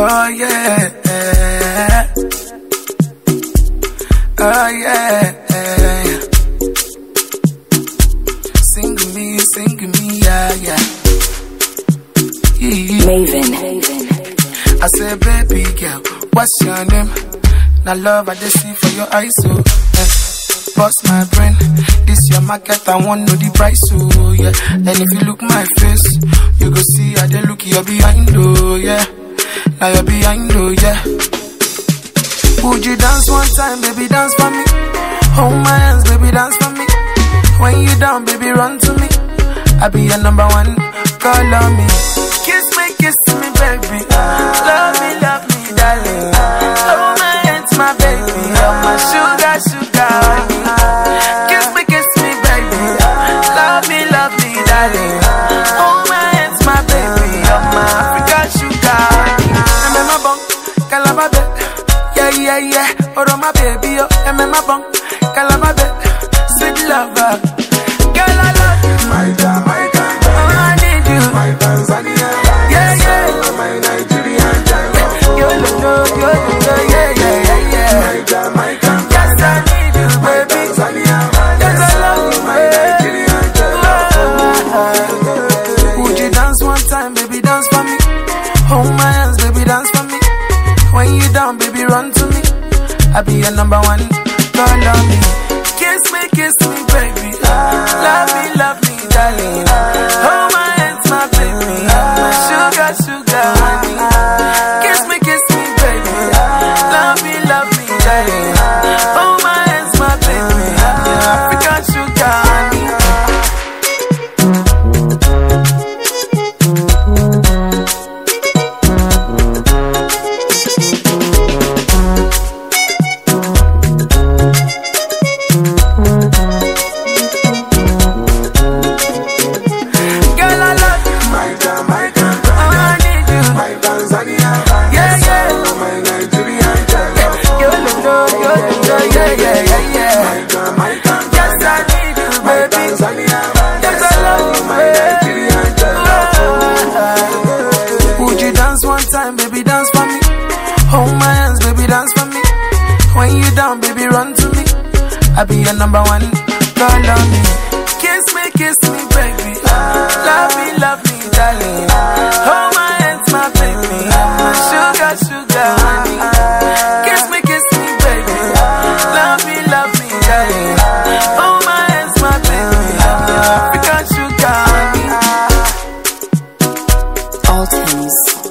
Oh yeah, oh yeah. Sing to me, yeah, yeah. Maven. I say, baby girl, what's your name? Now love I just see for your eyes, so bust my brain. This your market, I want know the price, so yeah. And if you look my face, you go see how they look you're behind, oh yeah. Now you're behind, oh yeah. Would you dance one time, baby, dance for me? Hold my hands, baby, dance for me. When you down, baby, run to me. I be your number one, call on me. Kiss me, baby. Love me, darling. Hold my hands, my baby. You're my sugar, honey. Kiss me, baby. Love me, darling. Hold my hands, my baby. You're my African sugar, honey. I'm in my bunk, calababe. Yeah. Oh, my baby, oh. I'm in my bunk, calababe. Sweet lover. Girl, I love you. My God. Oh, I need you. My Tanzania. Yeah. My Nigerian child. Yo, yeah. My God. Yes, I need you, baby. Tanzania. Yes, I love you, my Nigerian child. Would you dance one time, baby, dance for me? Hold my hands, baby, dance for me. When you down, baby, run to me. I be your number one, call on me. Kiss me, baby. Love me, darling. Hold my hands, my baby. My sugar, honey. Kiss me, baby. Love me, darling. Hold my hands, my baby. My African sugar, honey. Baby, dance for me. Hold my hands, baby, dance for me. When you down, baby, run to me. I be your number one, call on me. Kiss me, baby. Love me, darling. Hold my hands, my baby. My sugar, honey. Kiss me, baby. Love me, darling. Hold my hands, my baby. African sugar, honey. All things.